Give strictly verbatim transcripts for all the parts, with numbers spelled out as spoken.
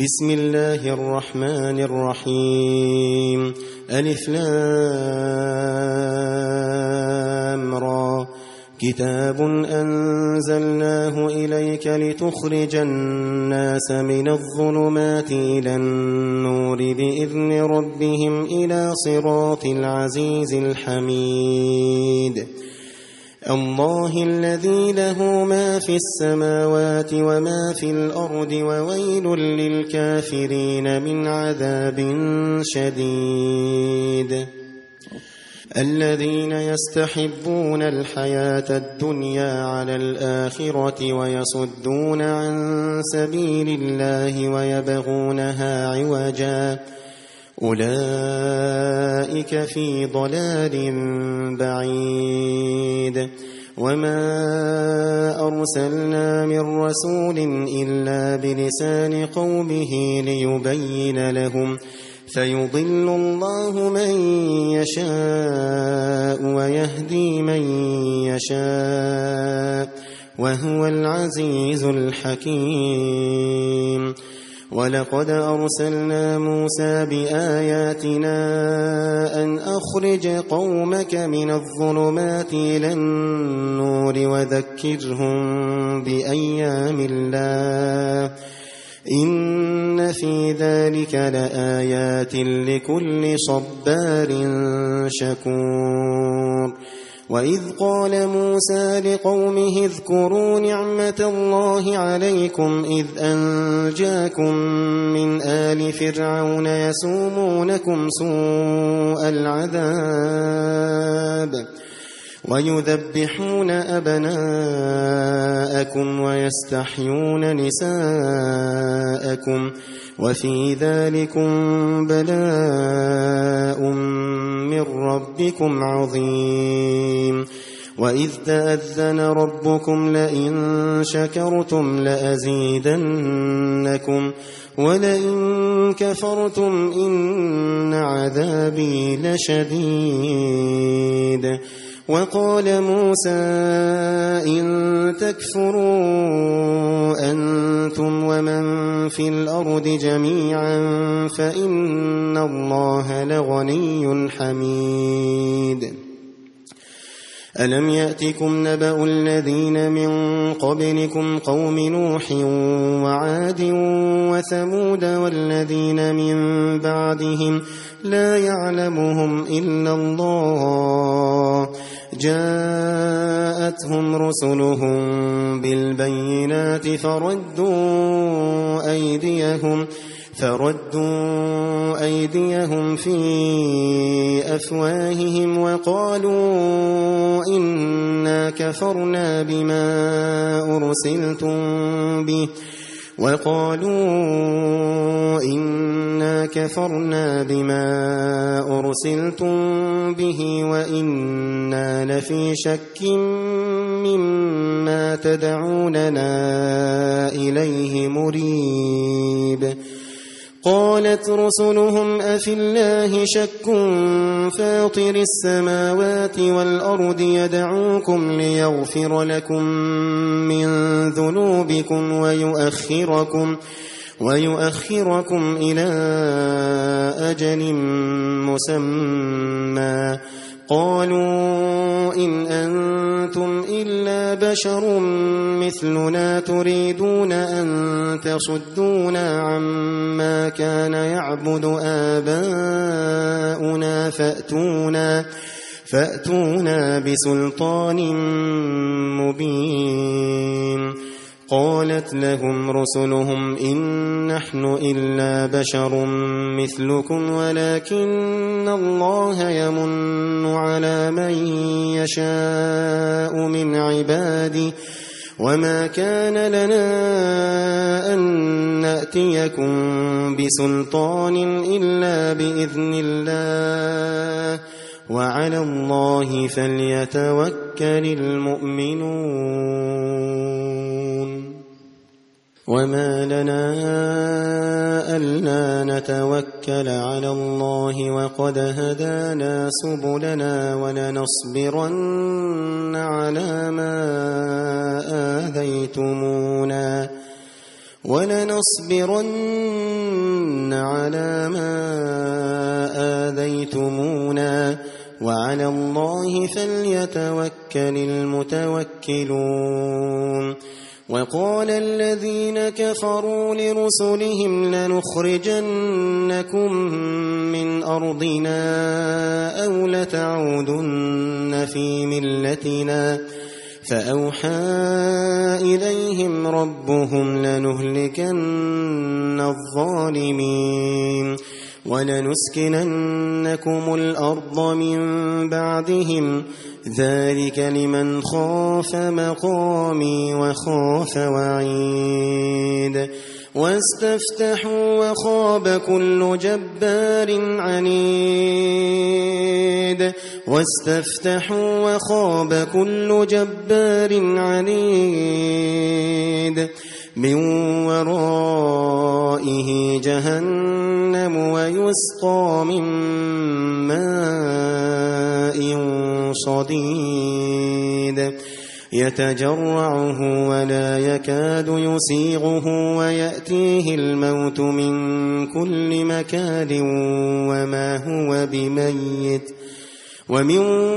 بسم الله الرحمن الرحيم ألف لام را كتاب أنزلناه إليك لتخرج الناس من الظلمات إلى النور بإذن ربهم إلى صراط العزيز الحميد الله الذي له ما في السماوات وما في الأرض وويل للكافرين من عذاب شديد الذين يستحبون الحياة الدنيا على الآخرة ويصدون عن سبيل الله ويبغونها عوجا أولئك في ضلال بعيد وما أرسلنا من رسول إلا بلسان قومه ليبين لهم فيضل الله من يشاء ويهدي من يشاء وهو العزيز الحكيم ولقد أرسلنا موسى بآياتنا أن أخرج قومك من الظلمات إلى النور وذكرهم بأيام الله إن في ذلك لآيات لكل صبار شكور وإذ قال موسى لقومه اذكروا نعمة الله عليكم إذ أنجاكم من آل فرعون يسومونكم سوء العذاب ويذبحون أبناءكم ويستحيون نساءكم وفي ذلكم بلاء من ربكم عظيم وإذ تأذن ربكم لئن شكرتم لأزيدنكم ولئن كفرتم إن عذابي لشديد وقال موسى إن تكفروا أنتم ومن في الأرض جميعا فإن الله لغني حميد ألم يأتكم نبأ الذين من قبلكم قوم نوح وعاد وثمود والذين من بعدهم لا يعلمهم إلا الله جاءتهم رسلهم بالبينات فردوا أيديهم فردوا أيديهم في أفواههم وقالوا إنا كفرنا بما أرسلتم به وقالوا إنا كفرنا بما أرسلتم به وإنا لفي شك مما تدعوننا إليه مريب قالت رسلهم أفي الله شك فاطر السماوات والأرض يدعوكم ليغفر لكم من ذنوبكم ويؤخركم ويؤخركم إلى أجل مسمى قالوا إن أنتم إلا بشر مثلنا تريدون أن تصدونا عما كان يعبد آباؤنا فأتونا فأتونا بسلطان مبين قالت لهم رسلهم إن نحن إلا بشر مثلكم ولكن الله يمن على من يشاء من عباده وما كان لنا أن نأتيكم بسلطان إلا بإذن الله وعلى الله فليتوكل المؤمنون وما لنا ألا نتوكل على الله وقد هدانا سبلنا ولنصبرن على ما آذيتمونا ولنصبرن على ما آذيتمونا وعلى الله فليتوكل المتوكلون. وقال الذين كفروا لرسلهم لنخرجنكم من أرضنا أو لتعودن في ملتنا فأوحى إليهم ربهم لنهلكن الظالمين ولنسكننكم الأرض من بعدهم ذلك لمن خاف مقامي وخاف وعيد. واستفتحوا وخاب كل جبار عنيد واستفتحوا وخاب كل جبار عنيد من ورائه جهنم ويسقى من ماء صديد يتجرعه ولا يكاد يسيغه ويأتيه الموت من كل مكان وما هو بميت ومن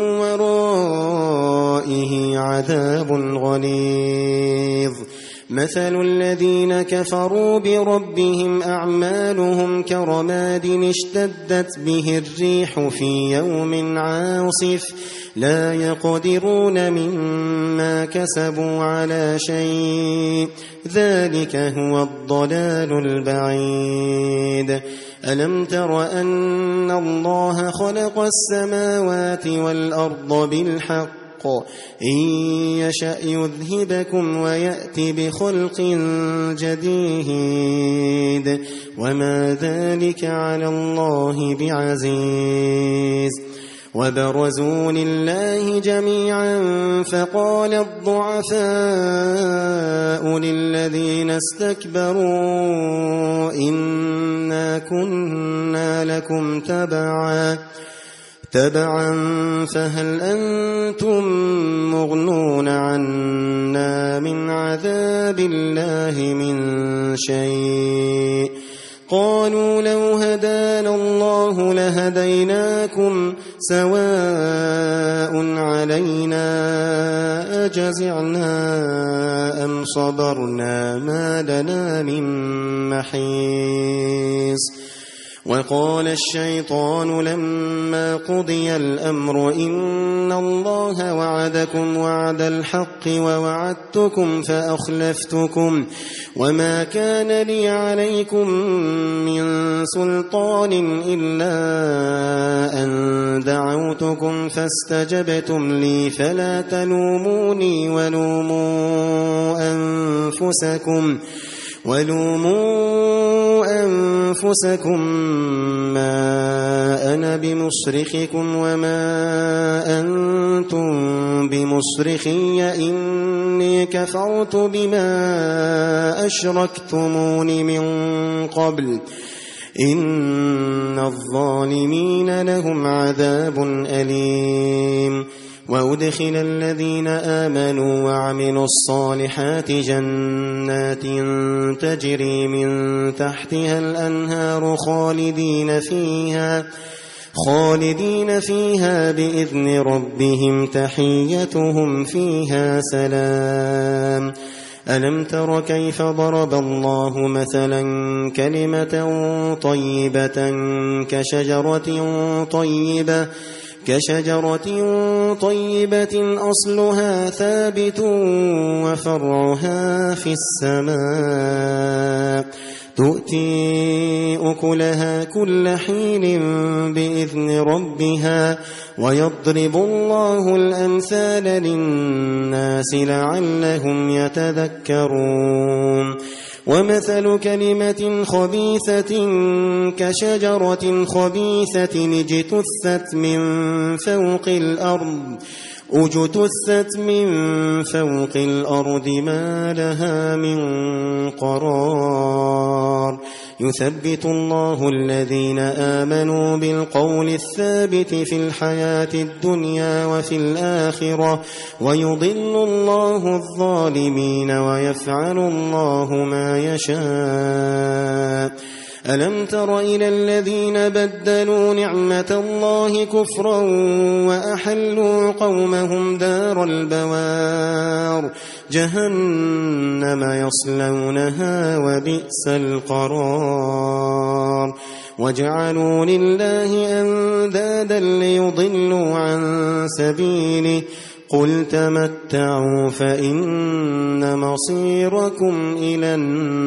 ورائه عذاب غليظ. مثل الذين كفروا بربهم أعمالهم كرماد اشتدت به الريح في يوم عاصف لا يقدرون مما كسبوا على شيء ذلك هو الضلال البعيد. ألم تر أن الله خلق السماوات والأرض بالحق إن يشأ يذهبكم ويأتي بخلق جديد وما ذلك على الله بعزيز. وبرزوا لله جميعا فقال الضعفاء للذين استكبروا إنا كنا لكم تبعا تبعا فهل أنتم مغنون عنا من عذاب الله من شيء قالوا لو هدانا الله لهديناكم سواء علينا أجزعنا أم صبرنا ما لنا من محيص. وقال الشيطان لما قضي الأمر إن الله وعدكم وعد الحق ووعدتكم فأخلفتكم وما كان لي عليكم من سلطان إلا أن دعوتكم فاستجبتم لي فلا تلوموني ولوموا أنفسكم ولوموا أنفسكم ما أنا بمصرخكم وما أنتم بمصرخي إني كفرت بما أشركتمون من قبل إن الظالمين لهم عذاب أليم. وأدخل الذين آمنوا وعملوا الصالحات جنات تجري من تحتها الأنهار خالدين فيها خالدين فيها بإذن ربهم تحيتهم فيها سلام. ألم تر كيف ضرب الله مثلا كلمة طيبة كشجرة طيبة كشجرة طيبة أصلها ثابت وفرعها في السماء تؤتي أكلها كل حين بإذن ربها ويضرب الله الأمثال للناس لعلهم يتذكرون. ومثل كلمة خبيثة كشجرة خبيثة اجتثت من فوق الأرض اجتثت من فوق الأرض ما لها من قرار يثبت الله الذين آمنوا بالقول الثابت في الحياة الدنيا وفي الآخرة ويضل الله الظالمين ويفعل الله ما يشاء. ألم تر إلى الذين بدلوا نعمة الله كفرا وأحلوا قومهم دار البوار جهنم يصلونها وبئس القرار وجعلوا لله أندادا ليضلوا عن سبيله قل تمتعوا فإن مصيركم إلى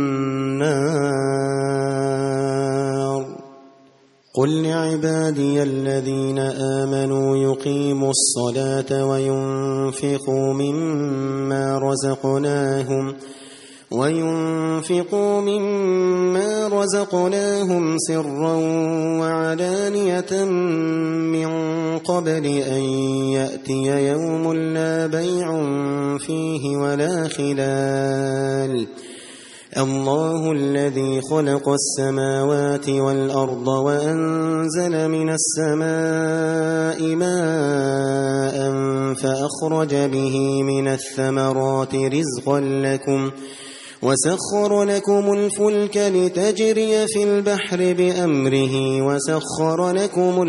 النار. قل لعبادي الذين آمنوا يقيموا الصلاة وينفقوا مما رزقناهم وينفقوا مما رزقناهم سرا وعلانية من قبل أن يأتي يوم لا بيع فيه ولا خلال. الله الذي خلق السماوات والأرض وأنزل من السماء ماء فأخرج به من الثمرات رزقا لكم وسخر لكم الفلك لتجري في البحر بأمره وسخر لكم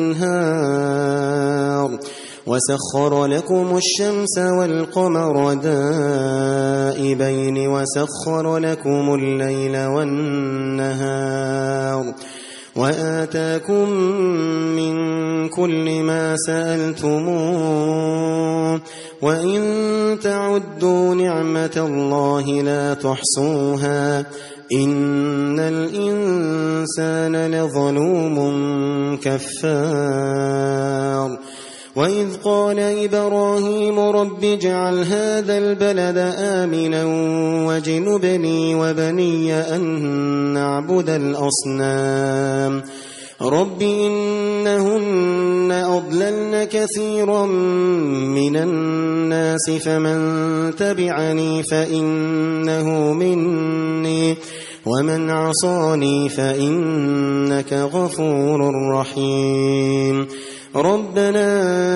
الأنهار وسخر لكم الشمس والقمر دائبين وسخر لكم الليل والنهار وآتاكم من كل ما سألتموه وإن تعدوا نعمة الله لا تحصوها إن الإنسان لظلوم كفار. وإذ قال إبراهيم رب اجعل هذا البلد آمنا واجنبني وبني أن نعبد الأصنام رب إنهن أضللن كثيرا من الناس فمن تبعني فإنه مني ومن عصاني فإنك غفور رحيم. ربنا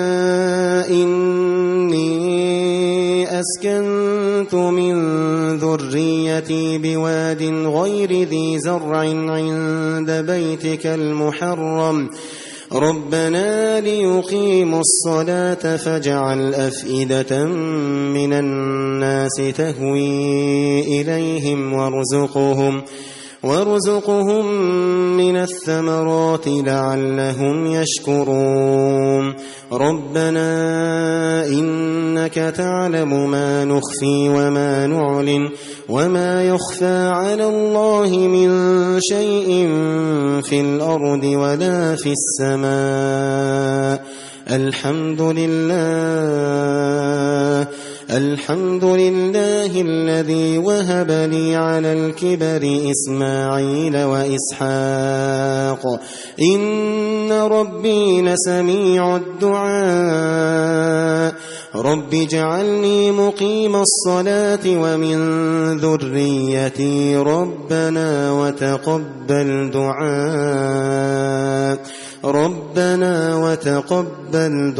إني أسكنت من ذريتي بواد غير ذي زرع عند بيتك المحرم ربنا ليقيموا الصلاة فاجعل أفئدة من الناس تهوي إليهم وارزقهم وارزقهم من الثمرات لعلهم يشكرون. ربنا إنك تعلم ما نخفي وما نعلن وما يخفى على الله من شيء في الأرض ولا في السماء. الحمد لله الحمد لله الذي وهب لي على الكبر إسماعيل وإسحاق إن ربي لسميع الدعاء. رب اجعلني مقيم الصلاة ومن ذريتي ربنا وتقبل دعاء ربنا وتقبل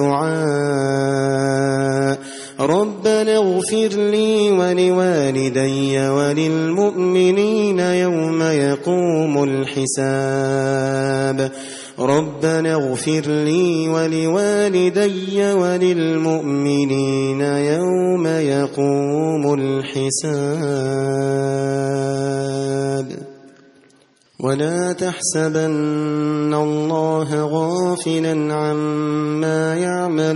دعاء. ربنا اغفر لي ولوالدي وللمؤمنين يوم يقوم الحساب. ربنا اغفر لي ولوالدي وللمؤمنين يوم يقوم الحساب. ولا تحسبن الله غافلا عما يعمل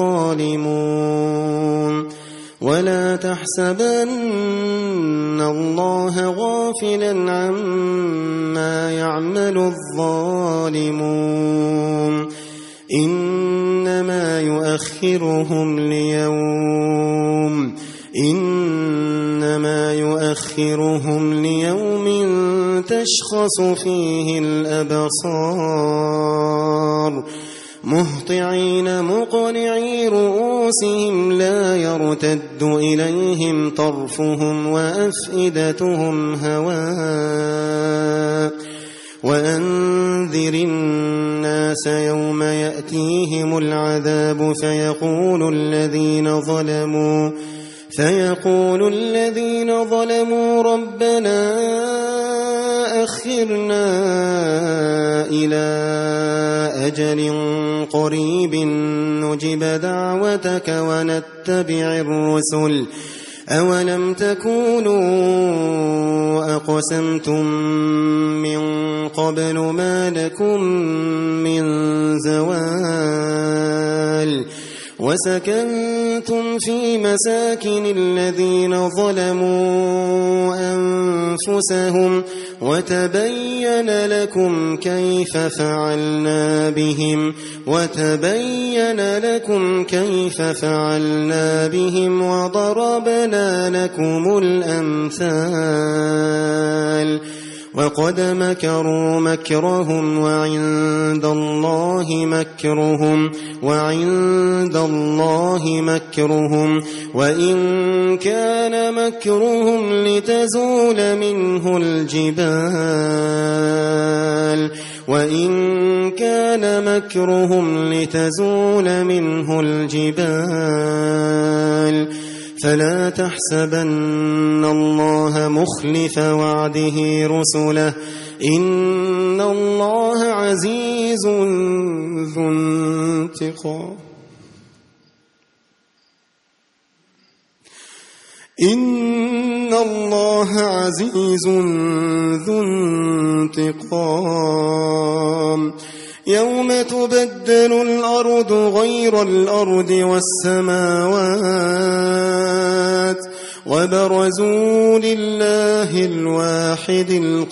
الظالمون ولا تحسبن الله غافلا عما يعمل الظالمون إنما يؤخرهم ليوم إنما يؤخرهم ليوم تشخص فيه الأبصار مهطعين مقنعي رؤوسهم لا يرتد إليهم طرفهم وأفئدتهم هواء وأنذر الناس يوم يأتيهم العذاب فيقول الذين ظلموا فيقول الذين ظلموا ربنا أخرنا إلى أجل قريب نجب دعوتك ونتبع الرسل أولم تكونوا أقسمتم من قبل ما لكم من زوال وسكنتم في مساكن الذين ظلموا أنفسهم وتبين لكم كيف فعلنا بهم وتبين لكم كيف فعلنا بهم وضربنا لكم الأمثال وقد مكروا مكرهم وعند الله مكرهم وعند الله مكرهم وإن كان مكرهم لتزول منه الجبال وإن كان مكرهم لتزول منه الجبال فلا تحسبن الله مخلف وعده رسله إن الله عزيز ذو انتقام إن الله عزيز ذو انتقام يوم تبدل الأرض غير الأرض والسماوات وبرزوا لله الواحد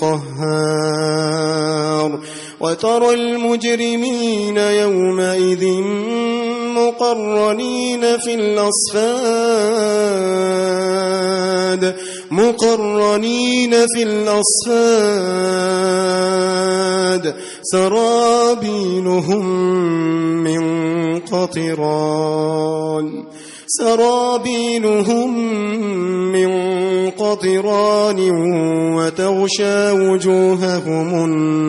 القهار وترى المجرمين يومئذ مقرنين في الأصفاد مقرنين في الأصفاد سرابيلهم من قطران سرابيلهم من قطران وتغشى وجوههم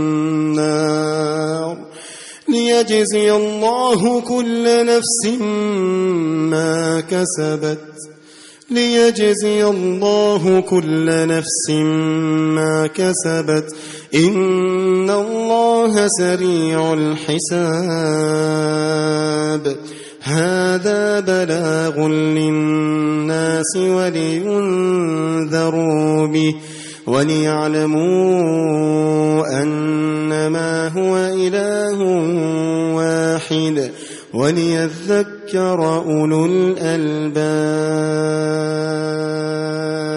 النار ليجزي الله كل نفس ما كسبت ليجزي الله كل نفس ما كسبت إن الله سريع الحساب هذا بلاغ للناس ولينذروا به وليعلموا أنما هو إله واحد وليذكر أولو الألباب.